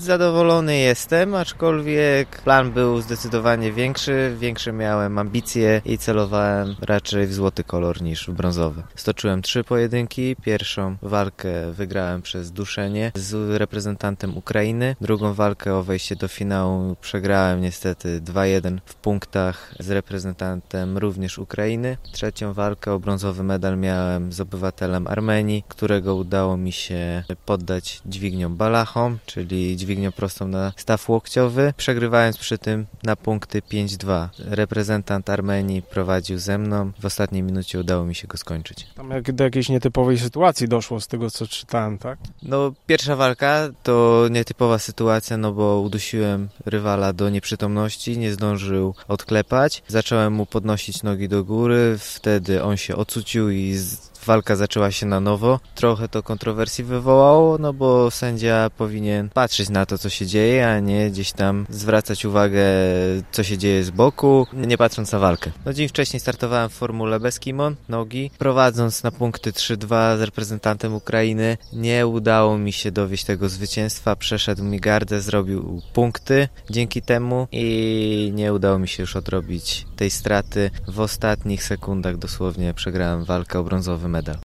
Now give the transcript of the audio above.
Zadowolony jestem, aczkolwiek plan był zdecydowanie większy. Większe miałem ambicje i celowałem raczej w złoty kolor niż w brązowy. Stoczyłem 3 pojedynki. Pierwszą walkę wygrałem przez duszenie z reprezentantem Ukrainy. Drugą walkę o wejście do finału przegrałem niestety 2-1 w punktach z reprezentantem również Ukrainy. Trzecią walkę o brązowy medal miałem z obywatelem Armenii, którego udało mi się poddać dźwignią balachą, czyli dźwignią prostą na staw łokciowy, przegrywając przy tym na punkty 5-2. Reprezentant Armenii prowadził ze mną. W ostatniej minucie udało mi się go skończyć. Tam do jakiejś nietypowej sytuacji doszło z tego, co czytałem, tak? No, pierwsza walka to nietypowa sytuacja, no bo udusiłem rywala do nieprzytomności, nie zdążył odklepać. Zacząłem mu podnosić nogi do góry, wtedy on się ocucił i walka zaczęła się na nowo. Trochę to kontrowersji wywołało, no bo sędzia powinien patrzeć na to, co się dzieje, a nie gdzieś tam zwracać uwagę, co się dzieje z boku, nie patrząc na walkę. No, dzień wcześniej startowałem w formule bez kimon, nogi. Prowadząc na punkty 3-2 z reprezentantem Ukrainy, nie udało mi się dowieść tego zwycięstwa. Przeszedł mi gardę, zrobił punkty dzięki temu i nie udało mi się już odrobić tej straty. W ostatnich sekundach dosłownie przegrałem walkę o brązowy medal.